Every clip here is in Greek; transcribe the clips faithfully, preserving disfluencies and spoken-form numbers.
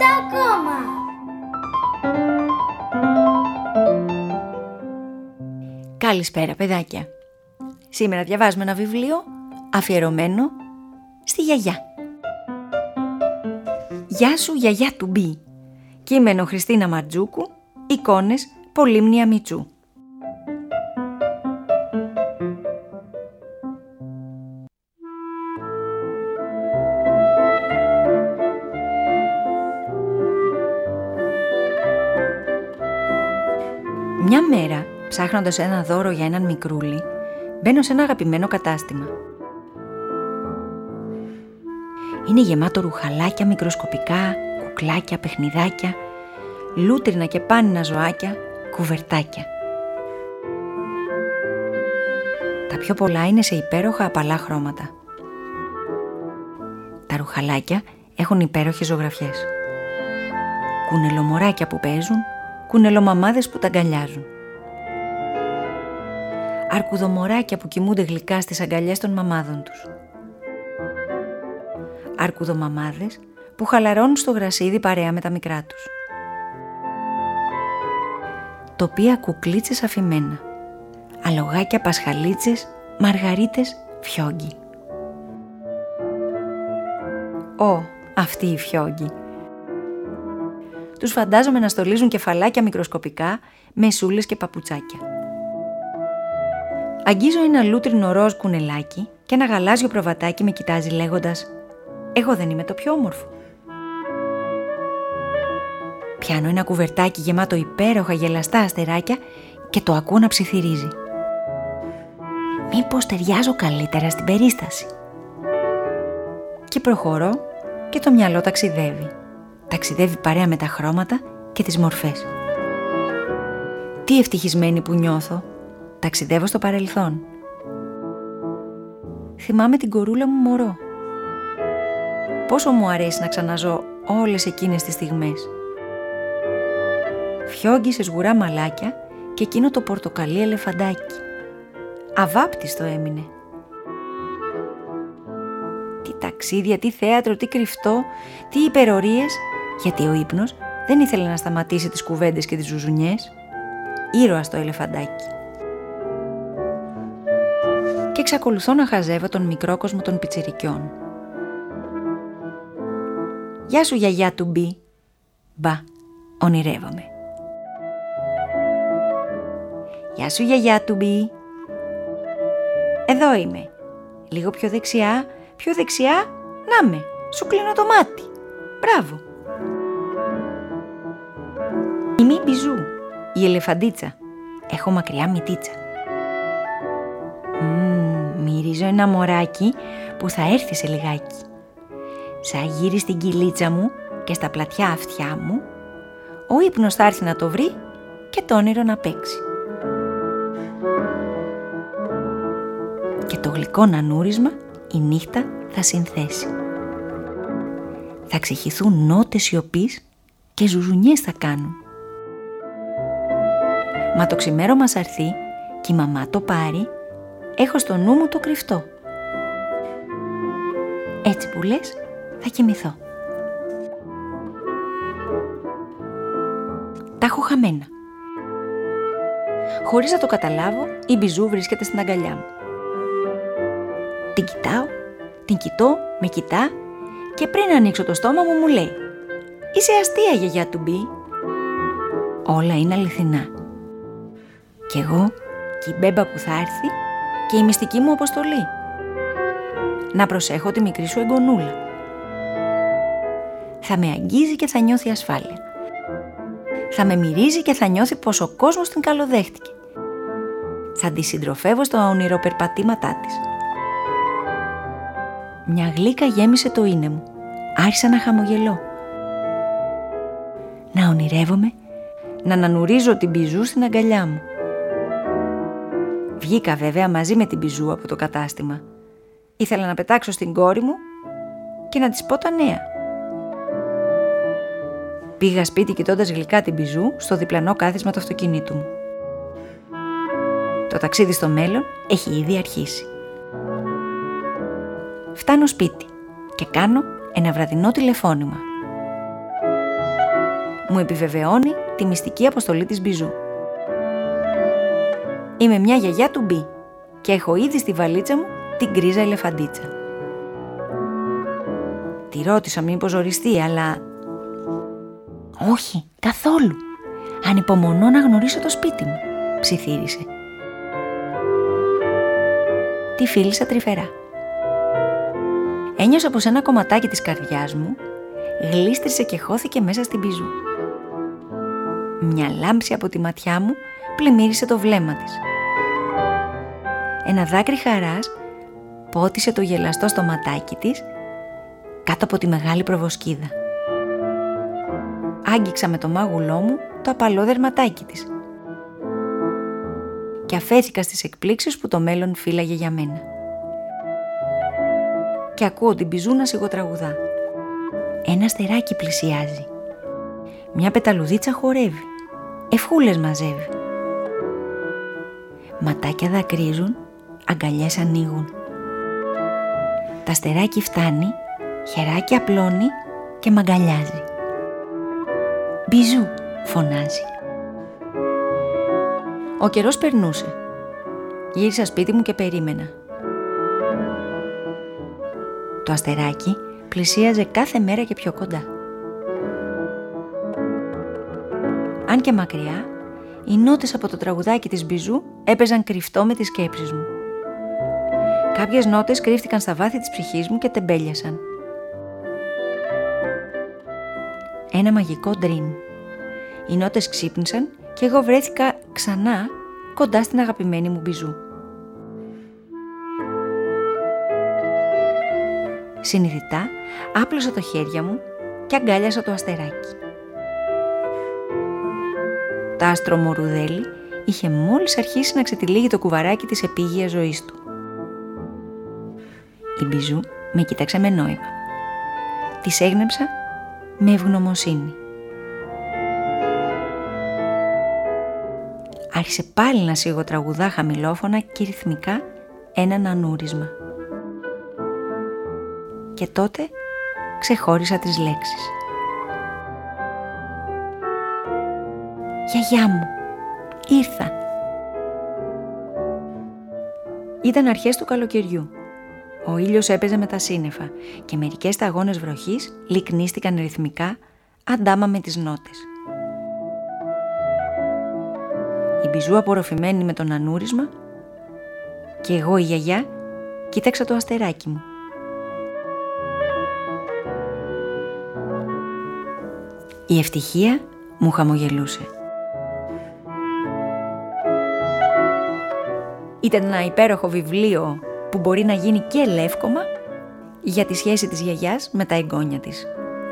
λεπτά ακόμα. Καλησπέρα παιδάκια. Σήμερα διαβάζουμε ένα βιβλίο αφιερωμένο στη γιαγιά. Γεια σου γιαγιά του Μπι. Κείμενο Χριστίνα Μαρτζούκου. Εικόνες Πολύμνια Μιτσού. Μια μέρα, ψάχνοντας ένα δώρο για έναν μικρούλι, μπαίνω σε ένα αγαπημένο κατάστημα. Είναι γεμάτο ρουχαλάκια μικροσκοπικά, κουκλάκια, παιχνιδάκια, λούτρινα και πάνινα ζωάκια, κουβερτάκια. Τα πιο πολλά είναι σε υπέροχα απαλά χρώματα. Τα ρουχαλάκια έχουν υπέροχες ζωγραφιές. Κουνελομοράκια που παίζουν, κουνελομαμάδες που τα αγκαλιάζουν. Αρκουδομοράκια που κοιμούνται γλυκά στις αγκαλιές των μαμάδων τους. Αρκουδομαμάδες που χαλαρώνουν στο γρασίδι παρέα με τα μικρά τους. Τοπία κουκλίτσες αφημένα. Αλογάκια πασχαλίτσες, μαργαρίτες, φιόγγι. Ω, αυτοί οι φιόγγι. Τους φαντάζομαι να στολίζουν κεφαλάκια μικροσκοπικά, μεσούλες και παπουτσάκια. Αγγίζω ένα λούτρινο ροζ κουνελάκι και ένα γαλάζιο προβατάκι με κοιτάζει λέγοντας «Εγώ δεν είμαι το πιο όμορφο». Πιάνω ένα κουβερτάκι γεμάτο υπέροχα γελαστά αστεράκια και το ακούω να ψιθυρίζει. Μήπως ταιριάζω καλύτερα στην περίσταση. Και προχωρώ και το μυαλό ταξιδεύει. Ταξιδεύει παρέα με τα χρώματα και τις μορφές. Τι ευτυχισμένη που νιώθω. Ταξιδεύω στο παρελθόν. Θυμάμαι την κορούλα μου μωρό. Πόσο μου αρέσει να ξαναζώ όλες εκείνες τις στιγμές. Φιόγγι σε σγουρά μαλάκια και εκείνο το πορτοκαλί ελεφαντάκι. Αβάπτιστο έμεινε. Τι ταξίδια, τι θέατρο, τι κρυφτό, τι υπερορίες, γιατί ο ύπνος δεν ήθελε να σταματήσει τις κουβέντες και τις ζουζουνιές. Ήρωας το ελεφαντάκι. Και εξακολουθώ να χαζεύω τον μικρό κόσμο των πιτσιρικιών. Γεια σου γιαγιά του Μπι. Μπα, ονειρεύομαι. Γεια σου γιαγιά του Μπι. Εδώ είμαι. Λίγο πιο δεξιά, πιο δεξιά, να με, σου κλείνω το μάτι. Μπράβο. Είμαι η Μπιζού, η ελεφαντίτσα. Έχω μακριά μυτίτσα. Μμμ, μυρίζω ένα μωράκι που θα έρθει σε λιγάκι. Σαν γύρι στην κυλίτσα μου και στα πλατιά αυτιά μου, ο ύπνος θα έρθει να το βρει και το όνειρο να παίξει. Και το γλυκό νανούρισμα η νύχτα θα συνθέσει. Θα ξεχυθούν νότες σιωπής και ζουζουνιές θα κάνουν. Μα το ξημέρωμα σ' αρθεί και η μαμά το πάρει, έχω στο νου μου το κρυφτό. Έτσι που λες, θα κοιμηθώ. Τα έχω χαμένα. Χωρίς να το καταλάβω, η Μπιζού βρίσκεται στην αγκαλιά μου. Την κοιτάω, την κοιτώ, με κοιτά και πριν ανοίξω το στόμα μου μου λέει «Είσαι αστεία γιαγιά του Μπι». Όλα είναι αληθινά. Κι εγώ και η μπέμπα που θα έρθει και η μυστική μου αποστολή. Να προσέχω τη μικρή σου εγγονούλα. Θα με αγγίζει και θα νιώθει ασφάλεια. Θα με μυρίζει και θα νιώθει πως ο κόσμος την καλοδέχτηκε. Θα τη συντροφεύω στα ονειροπερπατήματά της. Μια γλύκα γέμισε το είναι μου. Άρχισα να χαμογελώ. Να ονειρεύομαι, να ανανουρίζω την Μπιζού στην αγκαλιά μου. Βγήκα βέβαια μαζί με την Μπιζού από το κατάστημα. Ήθελα να πετάξω στην κόρη μου και να της πω τα νέα. Πήγα σπίτι κοιτώντας γλυκά την Μπιζού στο διπλανό κάθισμα του αυτοκινήτου μου. Το ταξίδι στο μέλλον έχει ήδη αρχίσει. Φτάνω σπίτι και κάνω ένα βραδινό τηλεφώνημα. μου επιβεβαιώνει τη μυστική αποστολή της Μπιζού. Είμαι μια γιαγιά του Μπι και έχω ήδη στη βαλίτσα μου την γκρίζα ελεφαντίτσα. Τη ρώτησα μήπως ζοριστεί, αλλά... «Όχι, καθόλου. Ανυπομονώ να γνωρίσω το σπίτι μου», ψιθύρισε. Τη φίλησα τρυφερά. Ένιωσα πως ένα κομματάκι της καρδιάς μου γλίστρισε και χώθηκε μέσα στην Μπιζού. Μια λάμψη από τη ματιά μου πλημμύρισε το βλέμμα της. Ένα δάκρυ χαράς πότισε το γελαστό στοματάκι της κάτω από τη μεγάλη προβοσκίδα. Άγγιξα με το μάγουλό μου το απαλό δερματάκι της και αφέθηκα στις εκπλήξεις που το μέλλον φύλαγε για μένα. Και ακούω την Μπιζού να σιγοτραγουδά. Ένα αστεράκι πλησιάζει. Μια πεταλουδίτσα χορεύει. Ευχούλες μαζεύει. Ματάκια δακρύζουν, αγκαλιές ανοίγουν. Τα αστεράκι φτάνει, χεράκι απλώνει και μ' αγκαλιάζει. «Μπιζού», φωνάζει. Ο καιρός περνούσε. Γύρισα σπίτι μου και περίμενα. Το αστεράκι πλησίαζε κάθε μέρα και πιο κοντά. Αν και μακριά, οι νότες από το τραγουδάκι της Μπιζού έπαιζαν κρυφτό με τις σκέψεις μου. Κάποιες νότες κρύφτηκαν στα βάθη της ψυχής μου και τεμπέλιασαν. Ένα μαγικό ντριν. Οι νότες ξύπνησαν και εγώ βρέθηκα ξανά κοντά στην αγαπημένη μου Μπιζού. Συνειδητά άπλωσα το χέρια μου και αγκάλιασα το αστεράκι. Το άστρο μορουδέλι είχε μόλις αρχίσει να ξετυλίγει το κουβαράκι της επίγειας ζωής του. Η Μπιζού με κοίταξε με νόημα. Της έγνεψα με ευγνωμοσύνη. Άρχισε πάλι να σιγοτραγουδά χαμηλόφωνα και ρυθμικά έναν ανούρισμα. Και τότε ξεχώρισα τις λέξεις. «Γιαγιά μου, ήρθα». Ήταν αρχές του καλοκαιριού. Ο ήλιος έπαιζε με τα σύννεφα και μερικές σταγόνες βροχής λυκνίστηκαν ρυθμικά αντάμα με τις νότες. Η Μπιζού απορροφημένη με τον ανούρισμα και εγώ η γιαγιά κοίταξα το αστεράκι μου. Η ευτυχία μου χαμογελούσε. Ήταν ένα υπέροχο βιβλίο που μπορεί να γίνει και λεύκομα για τη σχέση της γιαγιάς με τα εγγόνια της.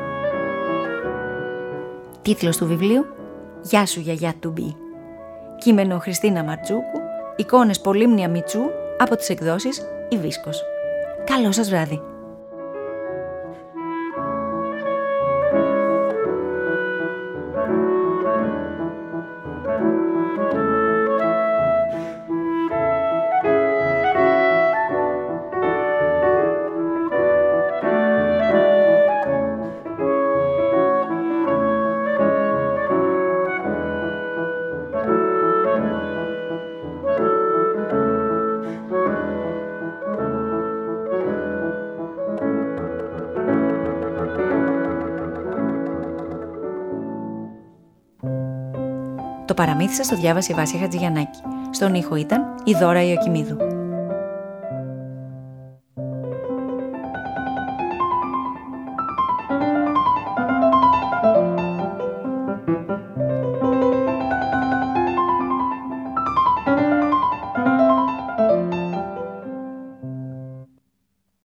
Τίτλος του βιβλίου «Γεια σου γιαγιά του Μπι». Κείμενο Χριστίνα Μαρτζούκου, εικόνες Πολύμνια Μιτσού από τις εκδόσεις Η Βίσκος. Καλό σας βράδυ. Το παραμύθι σας το διάβασε η Βάσια Χατζηγιαννάκη. Στον ήχο ήταν η Δώρα Ιωκημίδου.